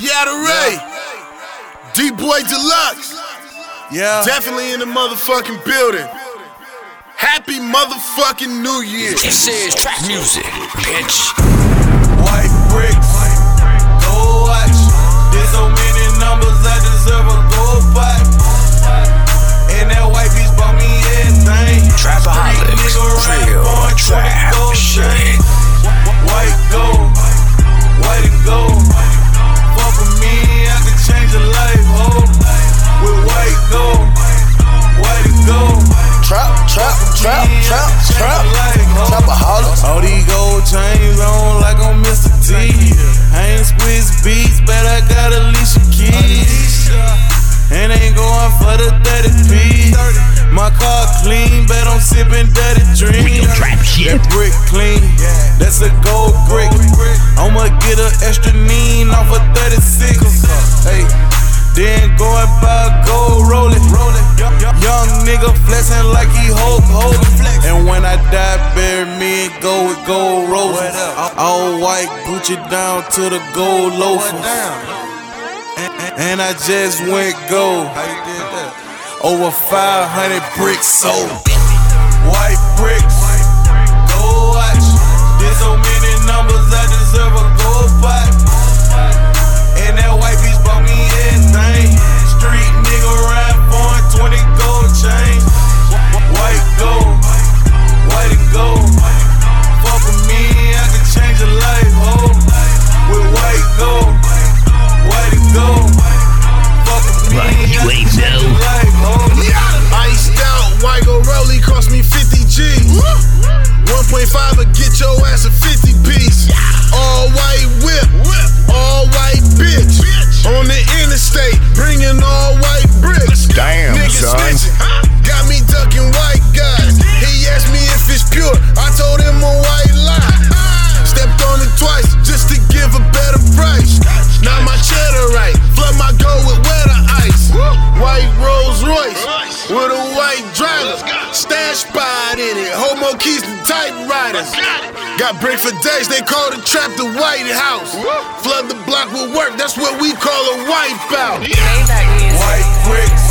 Ray, D-Boy Deluxe. Yeah. Definitely in the motherfucking building. Happy motherfucking New Year. This is trap music, bitch. White bricks, gold watch. There's so many numbers, I deserve a gold pipe. And that white bitch bought me everything. Trapaholics, real trap shit. White gold, white and gold. Fuck with me, I can change your life, ho. With white gold, white and gold. Trapaholics. All these gold chains on like I'm Mr. T. I ain't squeeze beats, but I got Alicia Keys. And ain't going for the 30p. My car clean, but I'm sipping dirty dreams. That brick clean, that's a gold brick. I'ma get an extra lean off of 36. Hey, then go and buy a gold rollin'. Young nigga flexin' like he Hulk Hogan. And when I die, bury me and go with gold roses. All white, Gucci down to the gold loafers. And I just went gold. Over 500 bricks sold. White bricks, gold watch. There's so many numbers, I deserve a gold pot. And that white bitch bought me everything. Street nigga ride 420 gold chains. White gold, white and gold. Fuck with me, I can change your life, ho. With white gold, white and gold. Fuck with me, I can change your life, ho. Iced out, white gold rollie cost me 50 G's. 1.5 will get your ass a 50 piece. All white whip, all white bitch. On the interstate, bringing all white bricks. Damn, Niggas son. snitching, got me ducking white guys. He asked me if it's pure, I told him a white lie. Stepped on it twice just to give a better price. Now my cheddar right, flood my gold with wetter ice. White Rolls Royce with a white driver. Stash spot in it, homo keys and typewriters. Got brick for days, they call the trap the White House. Flood the block with work, that's what we call a wipeout. White bricks,